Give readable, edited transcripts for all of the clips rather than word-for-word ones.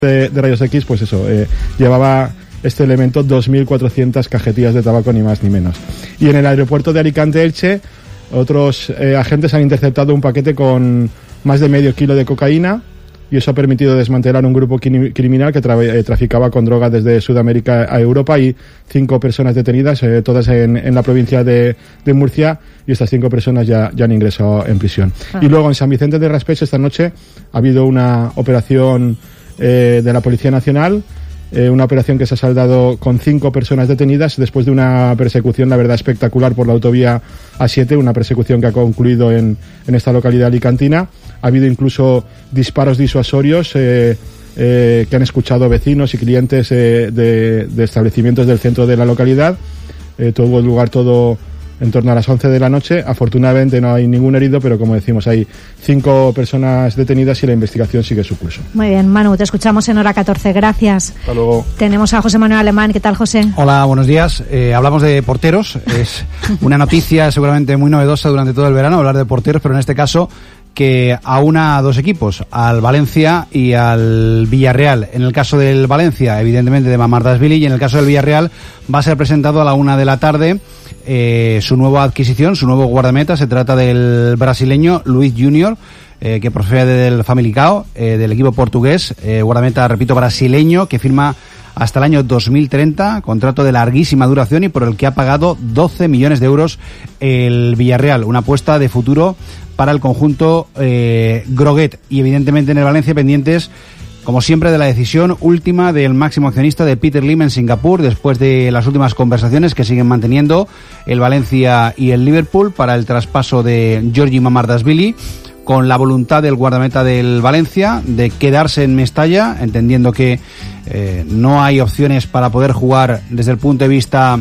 de rayos X, pues eso, llevaba este elemento 2.400 cajetillas de tabaco, ni más ni menos. Y en el aeropuerto de Alicante-Elche, otros agentes han interceptado un paquete con más de medio kilo de cocaína, y eso ha permitido desmantelar un grupo criminal que traficaba con droga desde Sudamérica a Europa, y 5 personas detenidas, todas en la provincia de Murcia, y estas 5 personas ya han ingresado en prisión. Y luego en San Vicente de Raspeig esta noche ha habido una operación de la Policía Nacional, una operación que se ha saldado con 5 personas detenidas después de una persecución, la verdad, espectacular por la autovía A7, una persecución que ha concluido en esta localidad alicantina. Ha habido incluso disparos disuasorios que han escuchado vecinos y clientes de establecimientos del centro de la localidad. Tuvo lugar todo en torno a las 11 de la noche. Afortunadamente no hay ningún herido, pero como decimos, hay 5 personas detenidas y la investigación sigue su curso. Muy bien, Manu, te escuchamos en Hora 14. Gracias. Hasta luego. Tenemos a José Manuel Alemán. ¿Qué tal, José? Hola, buenos días. Hablamos de porteros. Es una noticia seguramente muy novedosa durante todo el verano hablar de porteros, pero en este caso que aúna a 2 equipos, al Valencia y al Villarreal. En el caso del Valencia, evidentemente de Mamardashvili, y en el caso del Villarreal va a ser presentado a la 1 de la tarde su nueva adquisición, su nuevo guardameta. Se trata del brasileño Luiz Júnior, que procede del Famalicão, del equipo portugués, guardameta, repito, brasileño, que firma hasta el año 2030, contrato de larguísima duración y por el que ha pagado 12 millones de euros el Villarreal, una apuesta de futuro para el conjunto groguet. Y evidentemente en el Valencia pendientes, como siempre, de la decisión última del máximo accionista de Peter Lim en Singapur, después de las últimas conversaciones que siguen manteniendo el Valencia y el Liverpool para el traspaso de Giorgi Mamardashvili, con la voluntad del guardameta del Valencia de quedarse en Mestalla, entendiendo que no hay opciones para poder jugar desde el punto de vista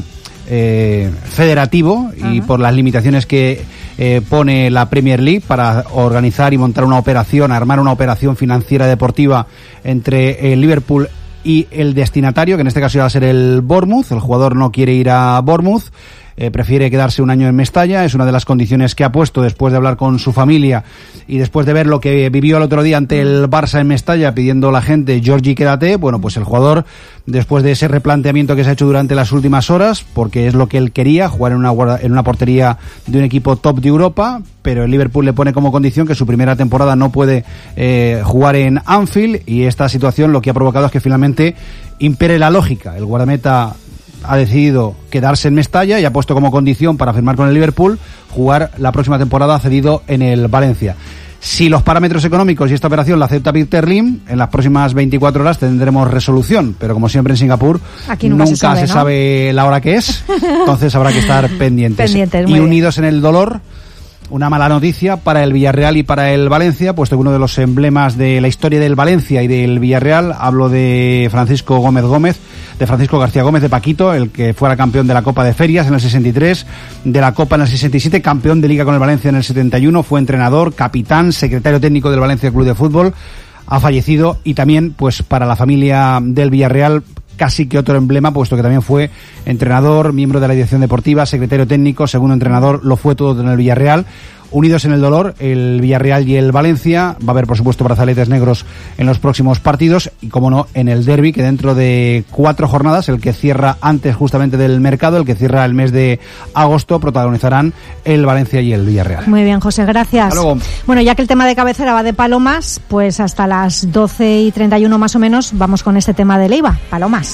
federativo y por las limitaciones que pone la Premier League para organizar y montar una operación, armar una operación financiera deportiva entre el Liverpool y el destinatario, que en este caso va a ser el Bournemouth. El jugador no quiere ir a Bournemouth, prefiere quedarse un año en Mestalla. Es una de las condiciones que ha puesto después de hablar con su familia y después de ver lo que vivió el otro día ante el Barça en Mestalla, pidiendo a la gente: Giorgi, quédate. Bueno, pues el jugador, después de ese replanteamiento que se ha hecho durante las últimas horas, porque es lo que él quería, jugar en una portería de un equipo top de Europa, pero el Liverpool le pone como condición que su primera temporada no puede jugar en Anfield, y esta situación lo que ha provocado es que finalmente impere la lógica. El guardameta ha decidido quedarse en Mestalla y ha puesto como condición para firmar con el Liverpool jugar la próxima temporada cedido en el Valencia. Si los parámetros económicos y esta operación la acepta Peter Lim, en las próximas 24 horas tendremos resolución, pero como siempre en Singapur nunca se sabe la hora que es, entonces habrá que estar pendientes y unidos en el dolor. Una mala noticia para el Villarreal y para el Valencia, puesto que uno de los emblemas de la historia del Valencia y del Villarreal, hablo de Francisco García Gómez de Paquito, el que fuera campeón de la Copa de Ferias en el 63, de la Copa en el 67, campeón de Liga con el Valencia en el 71, fue entrenador, capitán, secretario técnico del Valencia Club de Fútbol, ha fallecido. Y también, pues para la familia del Villarreal, casi que otro emblema, puesto que también fue entrenador, miembro de la dirección deportiva, secretario técnico, segundo entrenador, lo fue todo en el Villarreal. Unidos en el dolor, el Villarreal y el Valencia. Va a haber, por supuesto, brazaletes negros en los próximos partidos y, como no, en el derbi, que dentro de 4 jornadas, el que cierra antes justamente del mercado, el que cierra el mes de agosto, protagonizarán el Valencia y el Villarreal. Muy bien, José, gracias. Hasta luego. Bueno, ya que el tema de cabecera va de Palomas, pues hasta las 12:31 más o menos vamos con este tema de Leiva, Palomas.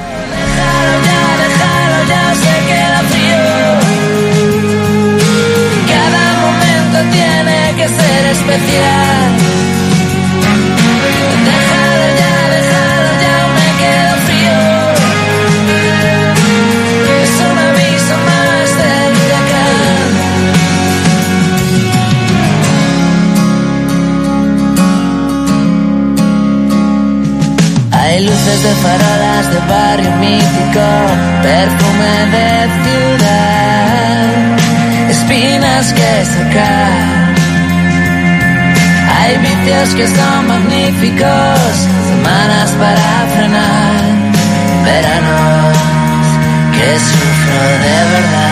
Tiene que ser especial. Déjalo ya, me quedo frío. Es un aviso más del huracán. Hay luces de farolas de barrio mítico, perfume de ciudad, espinas que sacar. Hay vicios que son magníficos, semanas para frenar, veranos que sufro de verdad.